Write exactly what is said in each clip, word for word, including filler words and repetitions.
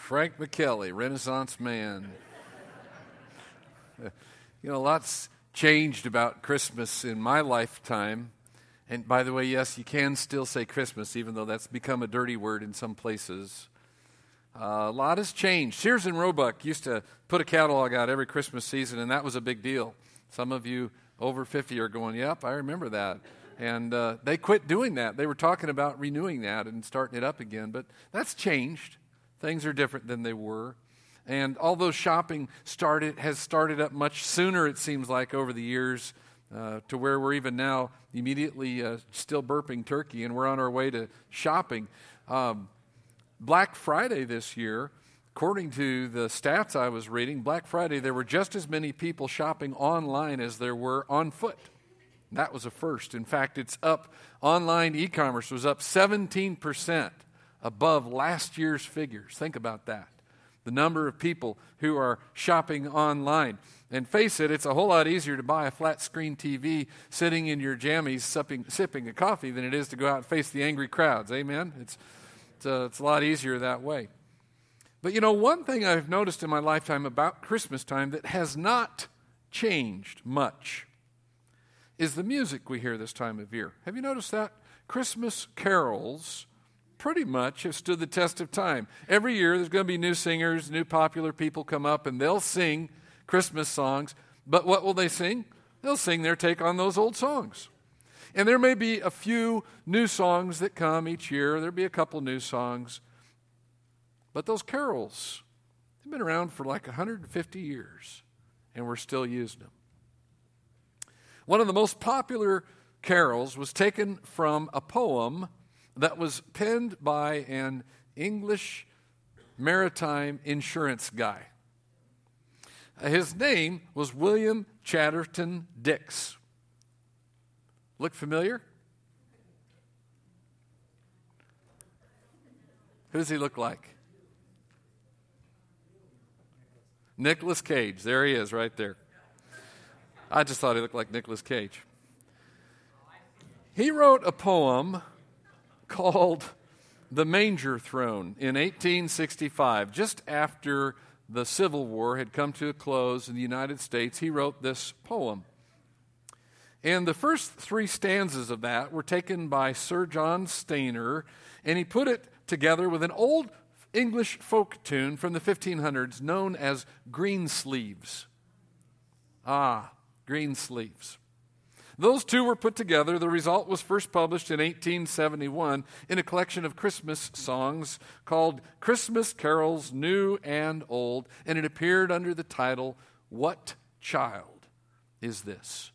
Frank McKelly, Renaissance man. You know, lots changed about Christmas in my lifetime. And by the way, yes, you can still say Christmas, even though that's become a dirty word in some places. Uh, a lot has changed. Sears and Roebuck used to put a catalog out every Christmas season, and that was a big deal. Some of you over fifty are going, yep, I remember that. And uh, they quit doing that. They were talking about renewing that and starting it up again, but that's changed. Things are different than they were. And although shopping started has started up much sooner, it seems like, over the years, uh, to where we're even now immediately uh, still burping turkey, and we're on our way to shopping. Um, Black Friday this year, according to the stats I was reading, Black Friday, there were just as many people shopping online as there were on foot. That was a first. In fact, it's up. Online e-commerce was up seventeen percent above last year's figures. Think about that. The number of people who are shopping online. And face it, it's a whole lot easier to buy a flat screen T V sitting in your jammies sipping, sipping a coffee than it is to go out and face the angry crowds. Amen? It's, it's, a, it's a lot easier that way. But you know, one thing I've noticed in my lifetime about Christmas time that has not changed much is the music we hear this time of year. Have you noticed that? Christmas carols pretty much have stood the test of time. Every year there's going to be new singers, new popular people come up, and they'll sing Christmas songs. But what will they sing? They'll sing their take on those old songs. And there may be a few new songs that come each year. There'll be a couple new songs. But those carols, they've been around for like one hundred fifty years, and we're still using them. One of the most popular carols was taken from a poem that was penned by an English maritime insurance guy. His name was William Chatterton Dix. Look familiar? Who does he look like? Nicolas Cage. There he is right there. I just thought he looked like Nicolas Cage. He wrote a poem called The Manger Throne in eighteen sixty-five, just after the Civil War had come to a close in the United States. He wrote this poem. And the first three stanzas of that were taken by Sir John Stainer, and he put it together with an old English folk tune from the fifteen hundreds known as Greensleeves. Ah, Greensleeves. Those two were put together. The result was first published in eighteen seventy-one in a collection of Christmas songs called Christmas Carols New and Old, and it appeared under the title, What Child Is This?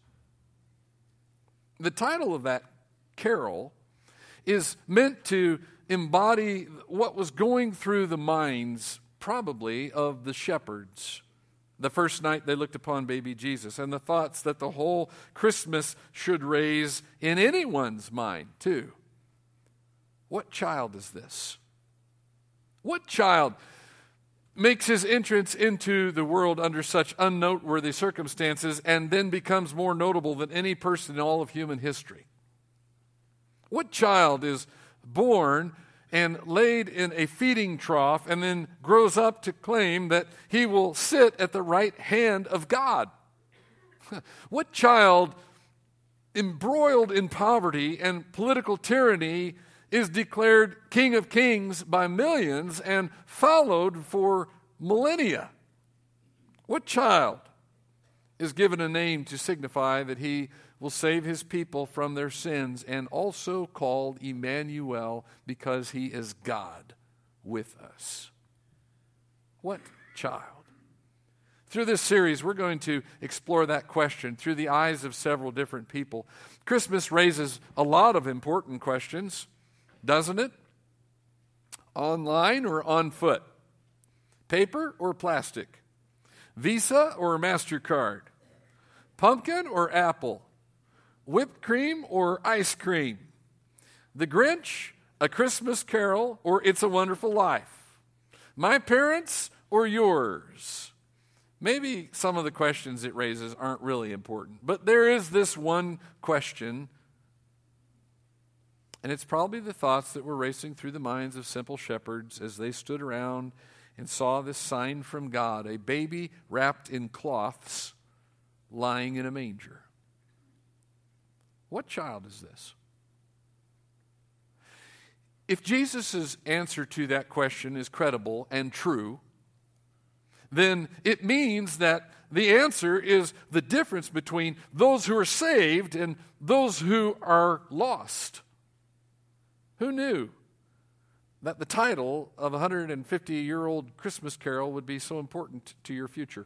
The title of that carol is meant to embody what was going through the minds, probably, of the shepherds the first night they looked upon baby Jesus, and the thoughts that the whole Christmas should raise in anyone's mind, too. What child is this? What child makes his entrance into the world under such unnoteworthy circumstances and then becomes more notable than any person in all of human history? What child is born and laid in a feeding trough and then grows up to claim that he will sit at the right hand of God? What child embroiled in poverty and political tyranny is declared King of Kings by millions and followed for millennia? What child is given a name to signify that he will save his people from their sins, and also called Emmanuel because he is God with us? What child? Through this series, we're going to explore that question through the eyes of several different people. Christmas raises a lot of important questions, doesn't it? Online or on foot? Paper or plastic? Visa or MasterCard? Pumpkin or apple? Whipped cream or ice cream? The Grinch, A Christmas Carol, or It's a Wonderful Life? My parents or yours? Maybe some of the questions it raises aren't really important, but there is this one question, and it's probably the thoughts that were racing through the minds of simple shepherds as they stood around and saw this sign from God, a baby wrapped in cloths, lying in a manger. What child is this? If Jesus' answer to that question is credible and true, then it means that the answer is the difference between those who are saved and those who are lost. Who knew that the title of a one hundred fifty-year-old Christmas carol would be so important to your future?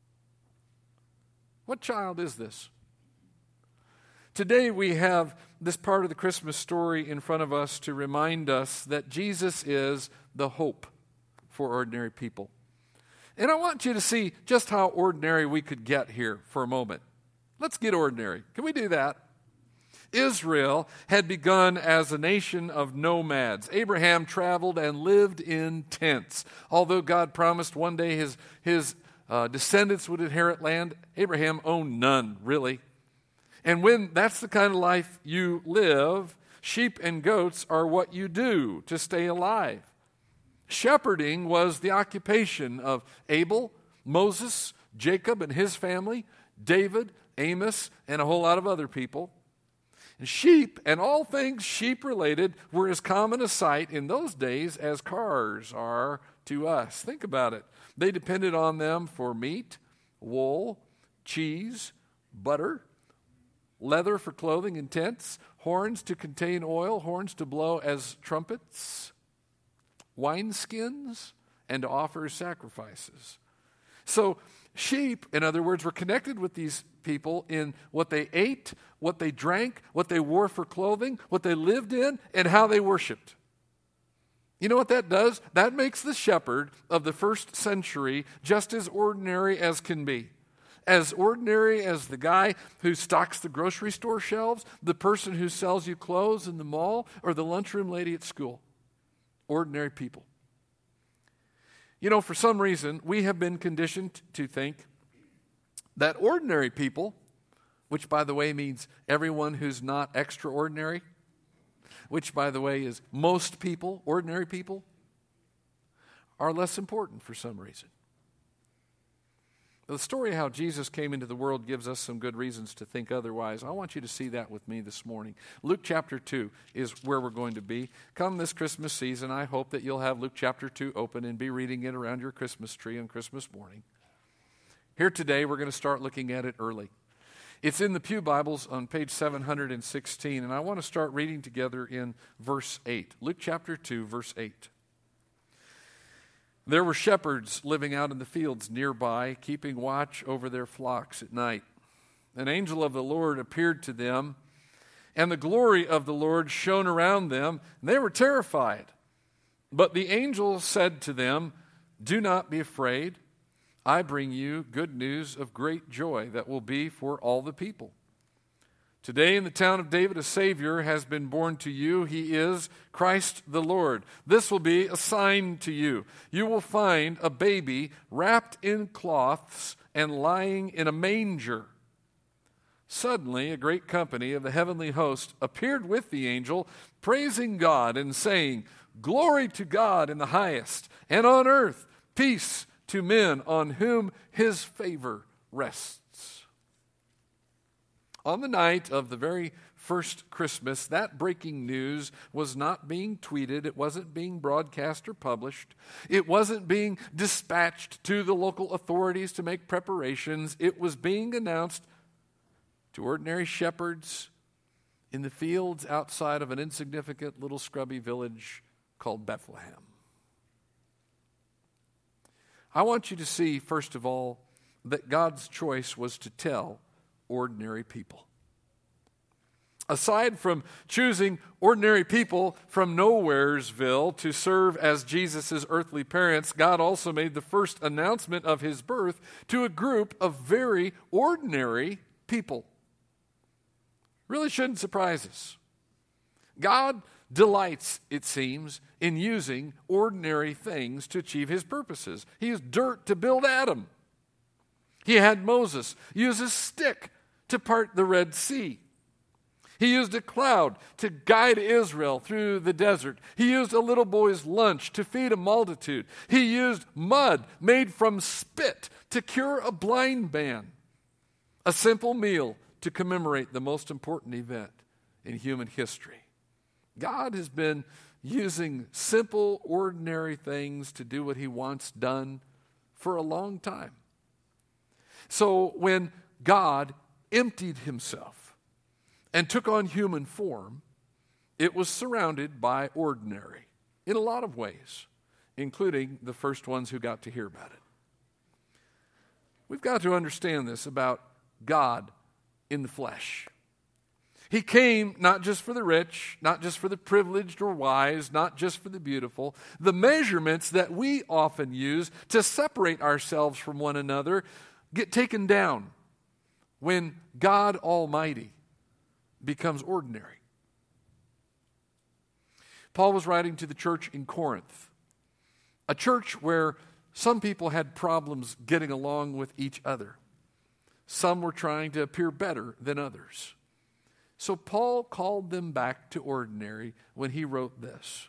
What child is this? Today we have this part of the Christmas story in front of us to remind us that Jesus is the hope for ordinary people. And I want you to see just how ordinary we could get here for a moment. Let's get ordinary. Can we do that? Israel had begun as a nation of nomads. Abraham traveled and lived in tents. Although God promised one day his, his uh, descendants would inherit land, Abraham owned none, really. And when that's the kind of life you live, sheep and goats are what you do to stay alive. Shepherding was the occupation of Abel, Moses, Jacob and his family, David, Amos, and a whole lot of other people. And sheep and all things sheep-related were as common a sight in those days as cars are to us. Think about it. They depended on them for meat, wool, cheese, butter, leather for clothing and tents, horns to contain oil, horns to blow as trumpets, wineskins, and to offer sacrifices. So sheep, in other words, were connected with these people in what they ate, what they drank, what they wore for clothing, what they lived in, and how they worshiped. You know what that does? That makes the shepherd of the first century just as ordinary as can be. As ordinary as the guy who stocks the grocery store shelves, the person who sells you clothes in the mall, or the lunchroom lady at school. Ordinary people. You know, for some reason, we have been conditioned to think that ordinary people, which by the way means everyone who's not extraordinary, which by the way is most people, ordinary people, are less important for some reason. The story of how Jesus came into the world gives us some good reasons to think otherwise. I want you to see that with me this morning. Luke chapter two is where we're going to be. Come this Christmas season, I hope that you'll have Luke chapter two open and be reading it around your Christmas tree on Christmas morning. Here today, we're going to start looking at it early. It's in the Pew Bibles on page seven hundred sixteen, and I want to start reading together in verse eight. Luke chapter two, verse eight. There were shepherds living out in the fields nearby, keeping watch over their flocks at night. An angel of the Lord appeared to them, and the glory of the Lord shone around them, and they were terrified. But the angel said to them, "Do not be afraid. I bring you good news of great joy that will be for all the people. Today in the town of David a Savior has been born to you. He is Christ the Lord. This will be a sign to you. You will find a baby wrapped in cloths and lying in a manger." Suddenly a great company of the heavenly host appeared with the angel, praising God and saying, "Glory to God in the highest, and on earth peace to men on whom his favor rests." On the night of the very first Christmas, that breaking news was not being tweeted. It wasn't being broadcast or published. It wasn't being dispatched to the local authorities to make preparations. It was being announced to ordinary shepherds in the fields outside of an insignificant little scrubby village called Bethlehem. I want you to see, first of all, that God's choice was to tell ordinary people. Aside from choosing ordinary people from Nowheresville to serve as Jesus' earthly parents, God also made the first announcement of his birth to a group of very ordinary people. Really shouldn't surprise us. God delights, it seems, in using ordinary things to achieve his purposes. He used dirt to build Adam. He had Moses use a stick to part the Red Sea. He used a cloud to guide Israel through the desert. He used a little boy's lunch to feed a multitude. He used mud made from spit to cure a blind man. A simple meal to commemorate the most important event in human history. God has been using simple, ordinary things to do what he wants done for a long time. So when God emptied himself and took on human form, it was surrounded by ordinary in a lot of ways, including the first ones who got to hear about it. We've got to understand this about God in the flesh. He came not just for the rich, not just for the privileged or wise, not just for the beautiful. The measurements that we often use to separate ourselves from one another get taken down when God Almighty becomes ordinary. Paul was writing to the church in Corinth, a church where some people had problems getting along with each other. Some were trying to appear better than others. So Paul called them back to ordinary when he wrote this.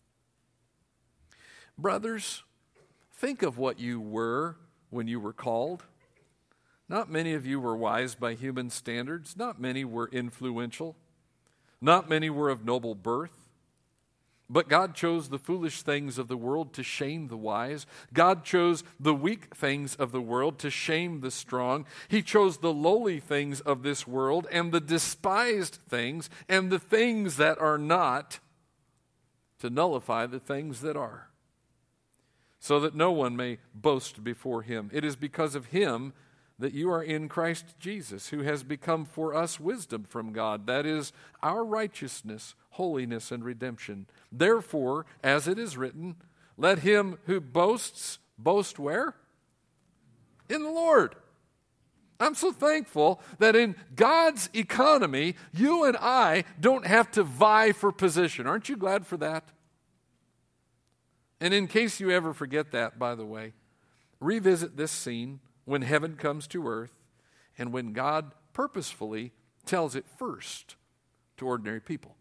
Brothers, think of what you were when you were called. Not many of you were wise by human standards. Not many were influential. Not many were of noble birth. But God chose the foolish things of the world to shame the wise. God chose the weak things of the world to shame the strong. He chose the lowly things of this world and the despised things and the things that are not to nullify the things that are, so that no one may boast before him. It is because of him that you are in Christ Jesus, who has become for us wisdom from God. That is our righteousness, holiness, and redemption. Therefore, as it is written, let him who boasts, boast where? In the Lord. I'm so thankful that in God's economy, you and I don't have to vie for position. Aren't you glad for that? And in case you ever forget that, by the way, revisit this scene when heaven comes to earth and when God purposefully tells it first to ordinary people.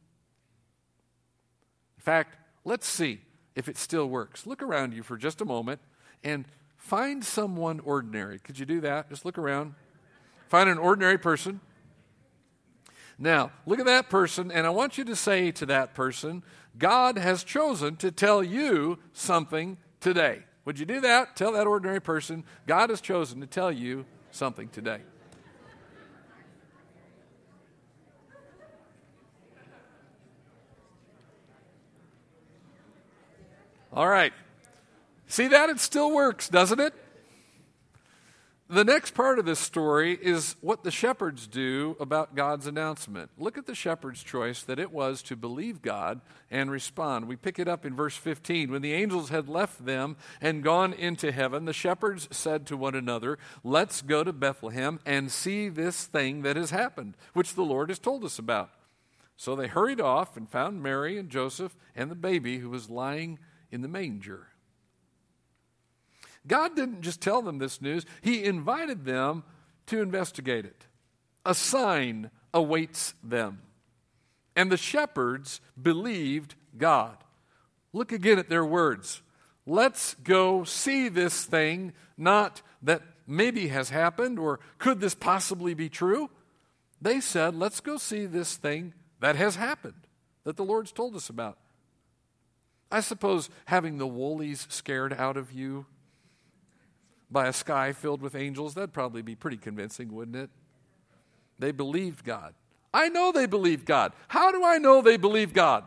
In fact, let's see if it still works. Look around you for just a moment and find someone ordinary. Could you do that? Just look around. Find an ordinary person. Now, look at that person, and I want you to say to that person, God has chosen to tell you something today. Would you do that? Tell that ordinary person, God has chosen to tell you something today. All right. See that? It still works, doesn't it? The next part of this story is what the shepherds do about God's announcement. Look at the shepherd's choice that it was to believe God and respond. We pick it up in verse fifteen. When the angels had left them and gone into heaven, the shepherds said to one another, let's go to Bethlehem and see this thing that has happened, which the Lord has told us about. So they hurried off and found Mary and Joseph and the baby who was lying in the manger. God didn't just tell them this news. He invited them to investigate it. A sign awaits them. And the shepherds believed God. Look again at their words. Let's go see this thing, not that maybe has happened or could this possibly be true. They said, let's go see this thing that has happened, that the Lord's told us about. I suppose having the woolies scared out of you by a sky filled with angels, that'd probably be pretty convincing, wouldn't it? They believed God. I know they believed God. How do I know they believed God?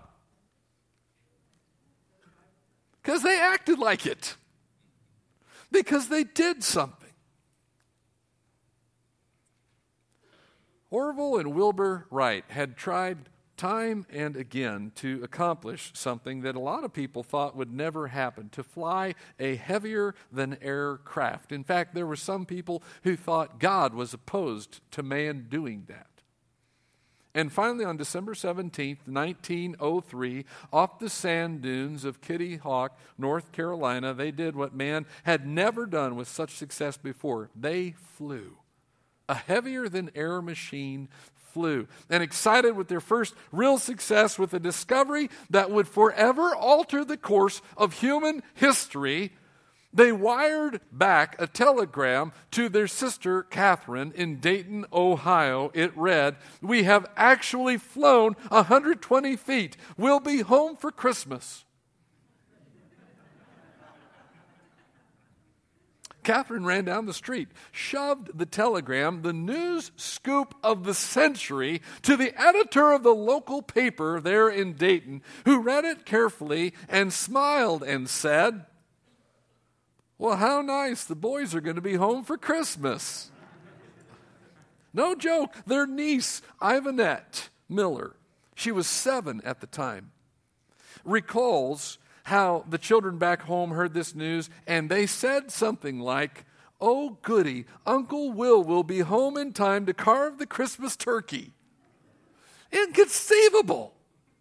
Because they acted like it. Because they did something. Orville and Wilbur Wright had tried time and again to accomplish something that a lot of people thought would never happen, to fly a heavier-than-air craft. In fact, there were some people who thought God was opposed to man doing that. And finally, on December seventeenth, nineteen oh three, off the sand dunes of Kitty Hawk, North Carolina, they did what man had never done with such success before. They flew a heavier-than-air machine flew, and excited with their first real success with a discovery that would forever alter the course of human history, they wired back a telegram to their sister Catherine in Dayton, Ohio. It read, "We have actually flown one hundred twenty feet. We'll be home for Christmas." Catherine ran down the street, shoved the telegram, the news scoop of the century, to the editor of the local paper there in Dayton, who read it carefully and smiled and said, "Well, how nice. The boys are going to be home for Christmas." No joke. Their niece, Ivanette Miller, she was seven at the time, recalls how the children back home heard this news, and they said something like, "Oh, goody, Uncle Will will be home in time to carve the Christmas turkey." Inconceivable.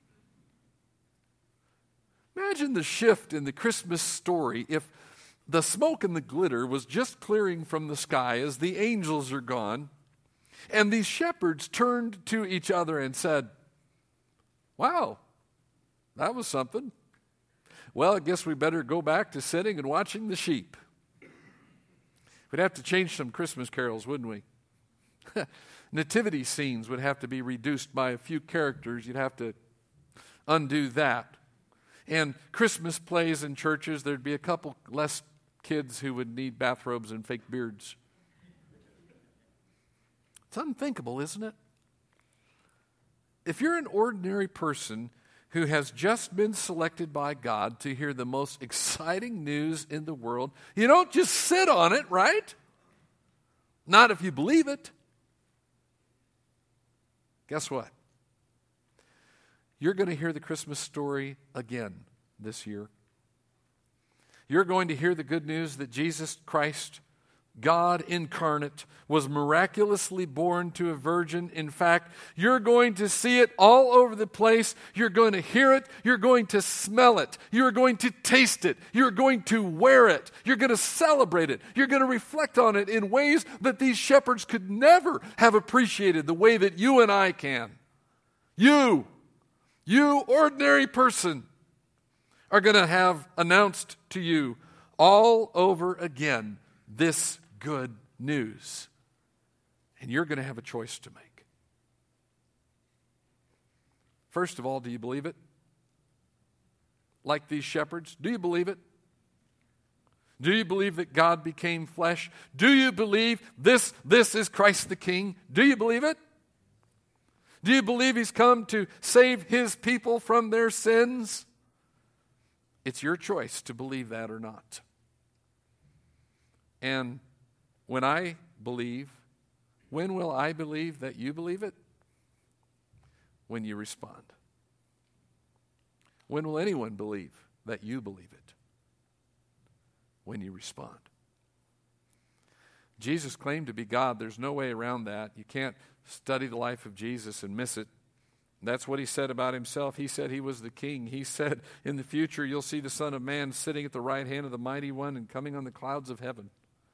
Imagine the shift in the Christmas story if the smoke and the glitter was just clearing from the sky as the angels are gone, and these shepherds turned to each other and said, "Wow, that was something. Well, I guess we better go back to sitting and watching the sheep." We'd have to change some Christmas carols, wouldn't we? Nativity scenes would have to be reduced by a few characters. You'd have to undo that. And Christmas plays in churches, there'd be a couple less kids who would need bathrobes and fake beards. It's unthinkable, isn't it? If you're an ordinary person who has just been selected by God to hear the most exciting news in the world, you don't just sit on it, right? Not if you believe it. Guess what? You're going to hear the Christmas story again this year. You're going to hear the good news that Jesus Christ, God incarnate, was miraculously born to a virgin. In fact, you're going to see it all over the place. You're going to hear it. You're going to smell it. You're going to taste it. You're going to wear it. You're going to celebrate it. You're going to reflect on it in ways that these shepherds could never have appreciated the way that you and I can. You, you ordinary person, are going to have announced to you all over again this good news. And you're going to have a choice to make. First of all, do you believe it? Like these shepherds, do you believe it? Do you believe that God became flesh? Do you believe this, this is Christ the King? Do you believe it? Do you believe He's come to save His people from their sins? It's your choice to believe that or not. And when I believe, when will I believe that you believe it? When you respond. When will anyone believe that you believe it? When you respond. Jesus claimed to be God. There's no way around that. You can't study the life of Jesus and miss it. That's what He said about Himself. He said He was the King. He said, in the future you'll see the Son of Man sitting at the right hand of the Mighty One and coming on the clouds of heaven.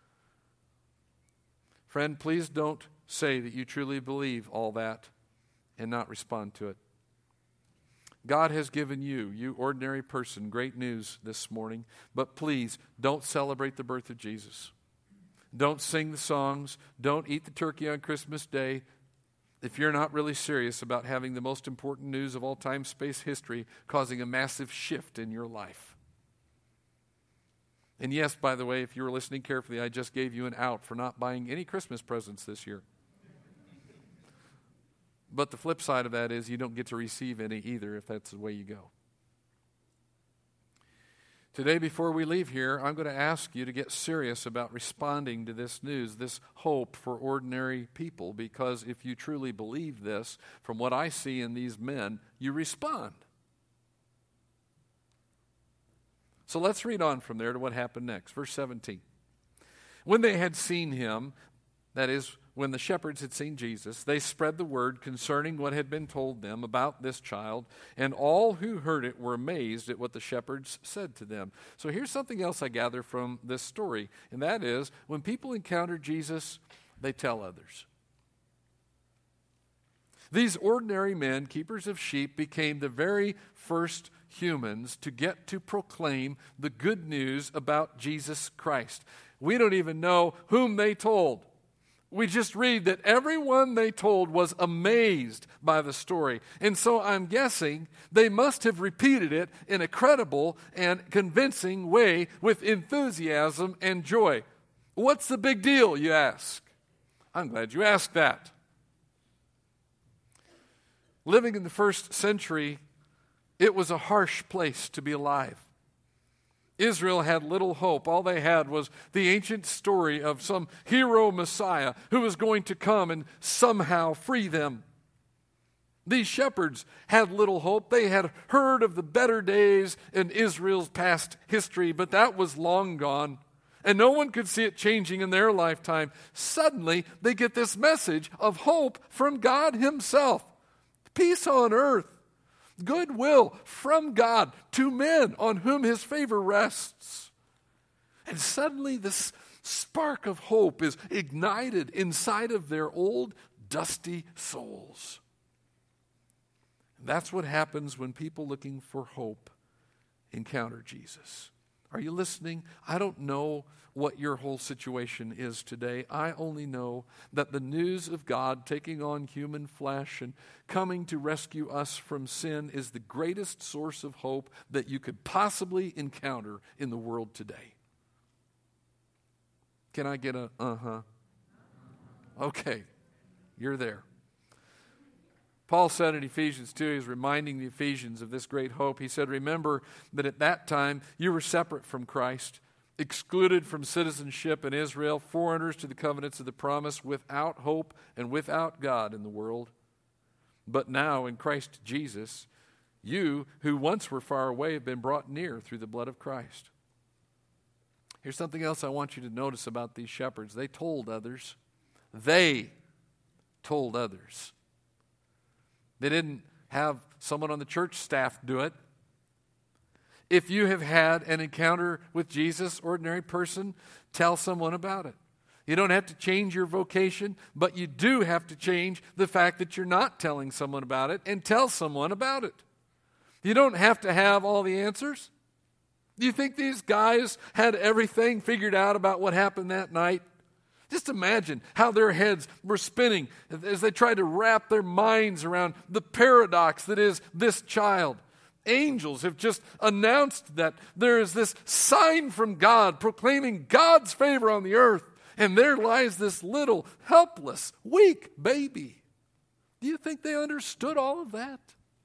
Friend, please don't say that you truly believe all that and not respond to it. God has given you, you ordinary person, great news this morning, but please don't celebrate the birth of Jesus. Don't sing the songs. Don't eat the turkey on Christmas Day if you're not really serious about having the most important news of all time, space, history, causing a massive shift in your life. And yes, by the way, if you were listening carefully, I just gave you an out for not buying any Christmas presents this year. But the flip side of that is you don't get to receive any either if that's the way you go. Today, before we leave here, I'm going to ask you to get serious about responding to this news, this hope for ordinary people, because if you truly believe this, from what I see in these men, you respond. So let's read on from there to what happened next. Verse seventeen. When they had seen him, that is, when the shepherds had seen Jesus, they spread the word concerning what had been told them about this child, and all who heard it were amazed at what the shepherds said to them. So here's something else I gather from this story, and that is, when people encounter Jesus, they tell others. These ordinary men, keepers of sheep, became the very first humans to get to proclaim the good news about Jesus Christ. We don't even know whom they told. We just read that everyone they told was amazed by the story. And so I'm guessing they must have repeated it in a credible and convincing way with enthusiasm and joy. What's the big deal, you ask? I'm glad you asked that. Living in the first century, it was a harsh place to be alive. Israel had little hope. All they had was the ancient story of some hero Messiah who was going to come and somehow free them. These shepherds had little hope. They had heard of the better days in Israel's past history, but that was long gone. And no one could see it changing in their lifetime. Suddenly, they get this message of hope from God Himself. Peace on earth. Goodwill from God to men on whom His favor rests. And suddenly this spark of hope is ignited inside of their old, dusty souls. And that's what happens when people looking for hope encounter Jesus. Are you listening? I don't know what your whole situation is today. I only know that the news of God taking on human flesh and coming to rescue us from sin is the greatest source of hope that you could possibly encounter in the world today. Can I get a uh-huh? Okay, you're there. Paul said in Ephesians two, he's reminding the Ephesians of this great hope. He said, remember that at that time you were separate from Christ, excluded from citizenship in Israel, foreigners to the covenants of the promise, without hope and without God in the world. But now in Christ Jesus, you who once were far away have been brought near through the blood of Christ. Here's something else I want you to notice about these shepherds. They told others. They told others. They didn't have someone on the church staff do it. If you have had an encounter with Jesus, ordinary person, tell someone about it. You don't have to change your vocation, but you do have to change the fact that you're not telling someone about it and tell someone about it. You don't have to have all the answers. Do you think these guys had everything figured out about what happened that night? Just imagine how their heads were spinning as they tried to wrap their minds around the paradox that is this child. Angels have just announced that there is this sign from God proclaiming God's favor on the earth, and there lies this little, helpless, weak baby. Do you think they understood all of that?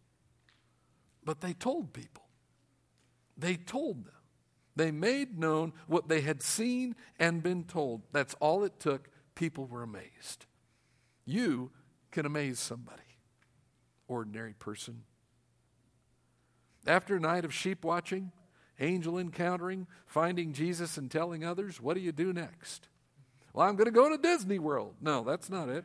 But they told people. They told them. They made known what they had seen and been told. That's all it took. People were amazed. You can amaze somebody, ordinary person. After a night of sheep watching, angel encountering, finding Jesus and telling others, what do you do next? Well, I'm going to go to Disney World. No, that's not it.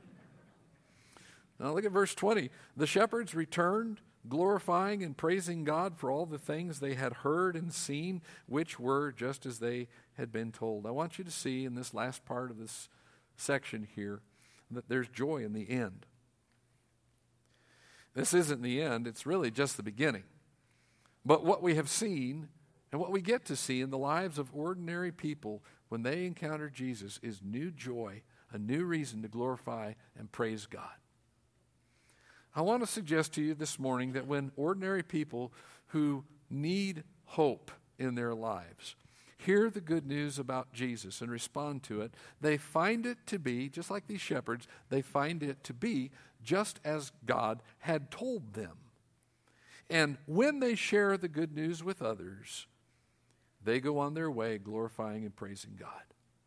Now look at verse twenty. The shepherds returned, glorifying and praising God for all the things they had heard and seen, which were just as they had been told. I want you to see in this last part of this section here that there's joy in the end. This isn't the end, it's really just the beginning. But what we have seen and what we get to see in the lives of ordinary people when they encounter Jesus is new joy, a new reason to glorify and praise God. I want to suggest to you this morning that when ordinary people who need hope in their lives hear the good news about Jesus and respond to it, they find it to be, just like these shepherds, they find it to be just as God had told them. And when they share the good news with others, they go on their way glorifying and praising God.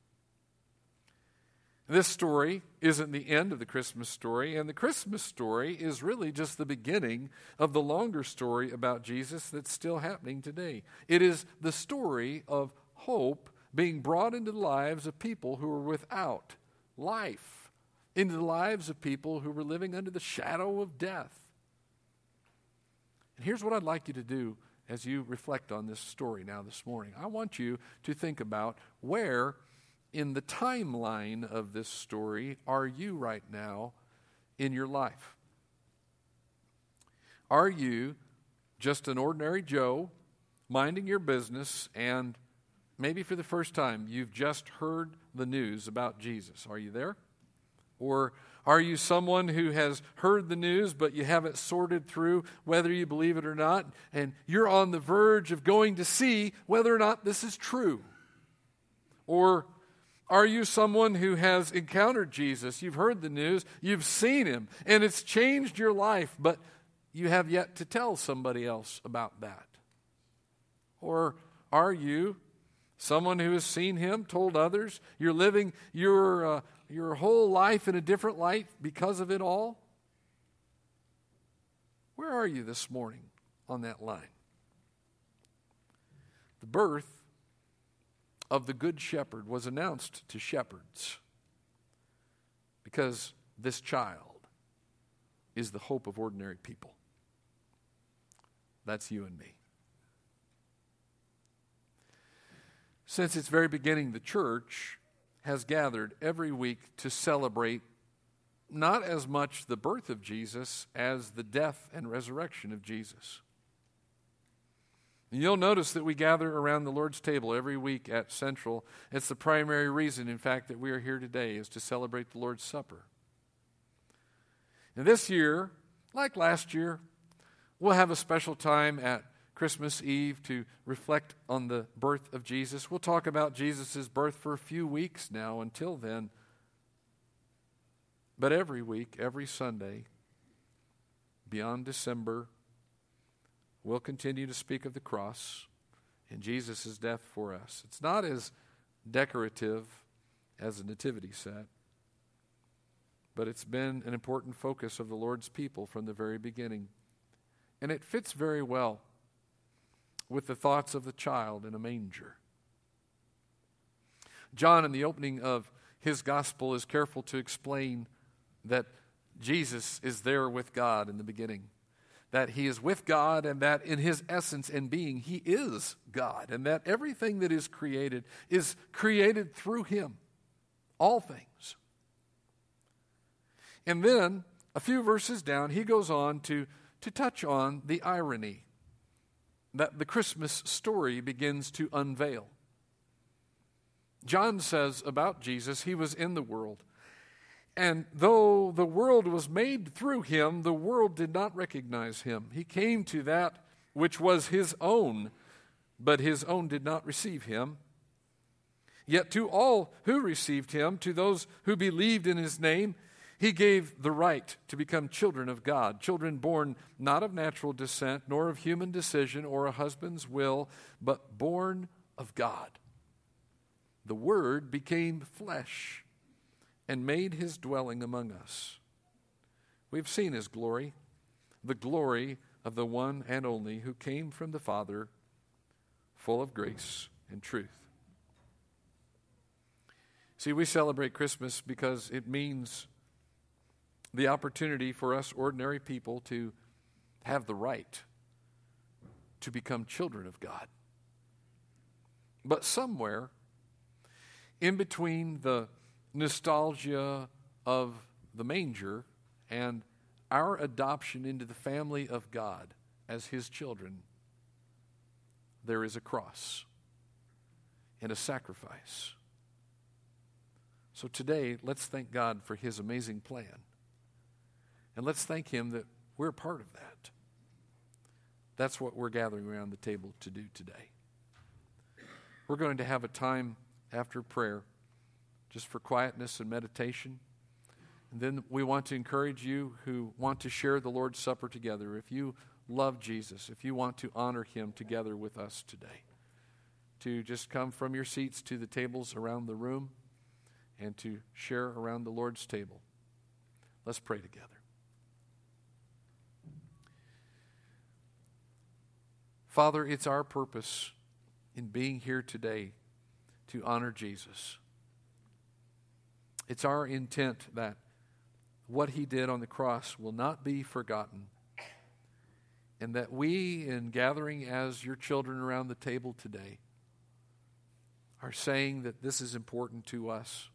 This story isn't the end of the Christmas story, and the Christmas story is really just the beginning of the longer story about Jesus that's still happening today. It is the story of hope being brought into the lives of people who are without life, into the lives of people who were living under the shadow of death. And here's what I'd like you to do as you reflect on this story now this morning. I want you to think about where in the timeline of this story are you right now in your life? Are you just an ordinary Joe minding your business, and maybe for the first time you've just heard the news about Jesus? Are you there? Or are you someone who has heard the news, but you haven't sorted through whether you believe it or not, and you're on the verge of going to see whether or not this is true? Or are you someone who has encountered Jesus? You've heard the news, you've seen him, and it's changed your life, but you have yet to tell somebody else about that. Or are you someone who has seen him, told others, you're living your uh, your whole life in a different light because of it all? Where are you this morning on that line? The birth of the Good Shepherd was announced to shepherds because this child is the hope of ordinary people. That's you and me. Since its very beginning, the church has gathered every week to celebrate not as much the birth of Jesus as the death and resurrection of Jesus. And you'll notice that we gather around the Lord's table every week at Central. It's the primary reason, in fact, that we are here today, is to celebrate the Lord's Supper. And this year, like last year, we'll have a special time at Christmas Eve to reflect on the birth of Jesus. We'll talk about Jesus' birth for a few weeks now until then. But every week, every Sunday, beyond December, we'll continue to speak of the cross and Jesus' death for us. It's not as decorative as a nativity set, but it's been an important focus of the Lord's people from the very beginning. And it fits very well with the thoughts of the child in a manger. John, in the opening of his gospel, is careful to explain that Jesus is there with God in the beginning, that he is with God, and that in his essence and being, he is God, and that everything that is created is created through him, all things. And then, a few verses down, he goes on to, to touch on the irony that the Christmas story begins to unveil. John says about Jesus, he was in the world, and though the world was made through him, the world did not recognize him. He came to that which was his own, but his own did not receive him. Yet to all who received him, to those who believed in his name, he gave the right to become children of God, children born not of natural descent, nor of human decision or a husband's will, but born of God. The Word became flesh and made his dwelling among us. We've seen his glory, the glory of the one and only who came from the Father, full of grace and truth. See, we celebrate Christmas because it means the opportunity for us ordinary people to have the right to become children of God. But somewhere in between the nostalgia of the manger and our adoption into the family of God as his children, there is a cross and a sacrifice. So today, let's thank God for his amazing plan. And let's thank him that we're a part of that. That's what we're gathering around the table to do today. We're going to have a time after prayer just for quietness and meditation. And then we want to encourage you who want to share the Lord's Supper together. If you love Jesus, if you want to honor him together with us today, to just come from your seats to the tables around the room and to share around the Lord's table. Let's pray together. Father, it's our purpose in being here today to honor Jesus. It's our intent that what he did on the cross will not be forgotten, and that we, in gathering as your children around the table today, are saying that this is important to us.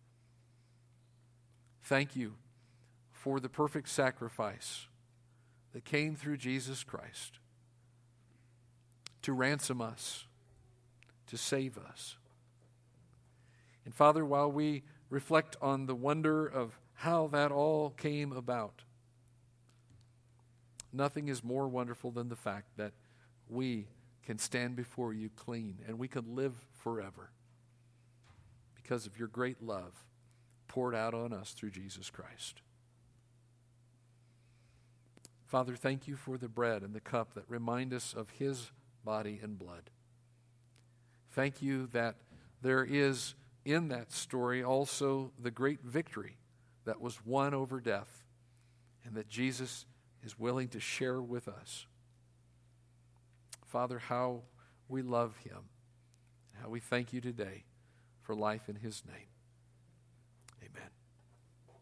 Thank you for the perfect sacrifice that came through Jesus Christ to ransom us, to save us. And Father, while we reflect on the wonder of how that all came about, nothing is more wonderful than the fact that we can stand before you clean and we can live forever because of your great love poured out on us through Jesus Christ. Father, thank you for the bread and the cup that remind us of his body and blood. Thank you that there is in that story also the great victory that was won over death, and that Jesus is willing to share with us. Father, how we love him, how we thank you today for life in his name. Amen.